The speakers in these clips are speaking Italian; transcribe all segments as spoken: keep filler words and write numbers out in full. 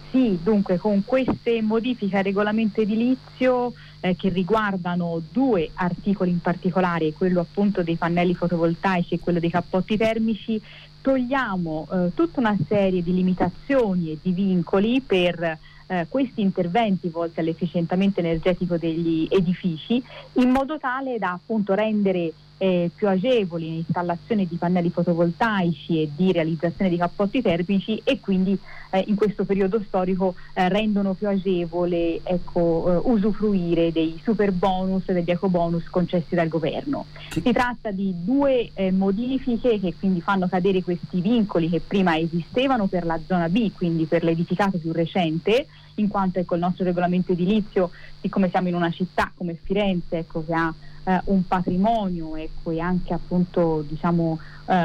Sì, dunque con queste modifiche al regolamento edilizio eh, che riguardano due articoli in particolare, quello appunto dei pannelli fotovoltaici e quello dei cappotti termici, togliamo eh, tutta una serie di limitazioni e di vincoli per eh, questi interventi volti all'efficientamento energetico degli edifici, in modo tale da appunto rendere Eh, più agevoli l'installazione di pannelli fotovoltaici e di realizzazione di cappotti termici, e quindi eh, in questo periodo storico eh, rendono più agevole ecco, eh, usufruire dei super bonus e degli eco bonus concessi dal governo. Sì. Si tratta di due eh, modifiche che quindi fanno cadere questi vincoli che prima esistevano per la zona B, quindi per l'edificato più recente, in quanto ecco, il nostro regolamento edilizio, siccome siamo in una città come Firenze ecco, che ha Uh, un patrimonio ecco, e anche appunto diciamo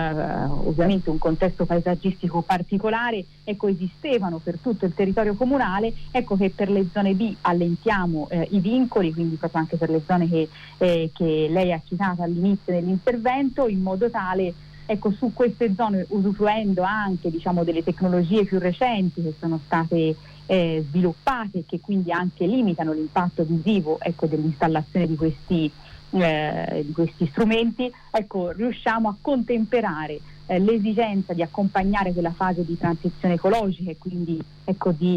uh, ovviamente un contesto paesaggistico particolare, ecco, esistevano per tutto il territorio comunale, ecco che per le zone B allentiamo uh, i vincoli, quindi proprio anche per le zone che, eh, che lei ha citato all'inizio dell'intervento, in modo tale ecco su queste zone, usufruendo anche diciamo delle tecnologie più recenti che sono state eh, sviluppate e che quindi anche limitano l'impatto visivo ecco dell'installazione di questi Eh, di questi strumenti, ecco, riusciamo a contemperare eh, l'esigenza di accompagnare quella fase di transizione ecologica e quindi ecco, di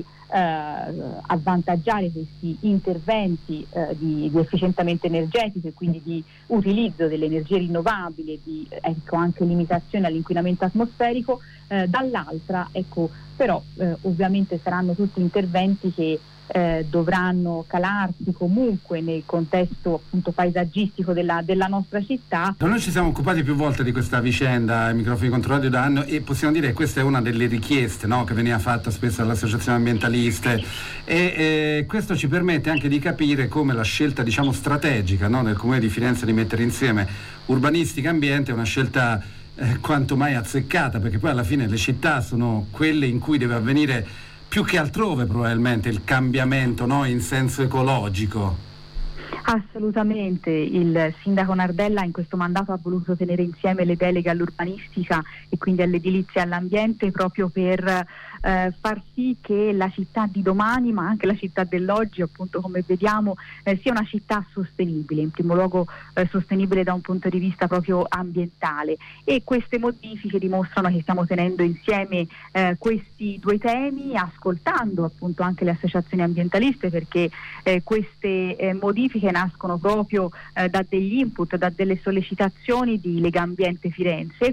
eh, avvantaggiare questi interventi eh, di, di efficientamento energetico e quindi di utilizzo delle energie rinnovabili e di ecco, anche limitazione all'inquinamento atmosferico, eh, dall'altra ecco, però eh, ovviamente saranno tutti interventi che Eh, dovranno calarsi comunque nel contesto appunto paesaggistico della, della nostra città. Noi ci siamo occupati più volte di questa vicenda ai microfoni controllati da anno, e possiamo dire che questa è una delle richieste, no, che veniva fatta spesso dalle associazioni ambientaliste, e eh, questo ci permette anche di capire come la scelta diciamo strategica, no, del Comune di Firenze di mettere insieme urbanistica e ambiente è una scelta eh, quanto mai azzeccata, perché poi alla fine le città sono quelle in cui deve avvenire più che altrove probabilmente il cambiamento, no, in senso ecologico. Assolutamente, il sindaco Nardella in questo mandato ha voluto tenere insieme le deleghe all'urbanistica e quindi all'edilizia e all'ambiente proprio per eh, far sì che la città di domani, ma anche la città dell'oggi, appunto come vediamo, eh, sia una città sostenibile, in primo luogo eh, sostenibile da un punto di vista proprio ambientale, e queste modifiche dimostrano che stiamo tenendo insieme eh, questi due temi, ascoltando appunto anche le associazioni ambientaliste, perché eh, queste eh, modifiche nascono proprio eh, da degli input, da delle sollecitazioni di Legambiente Firenze,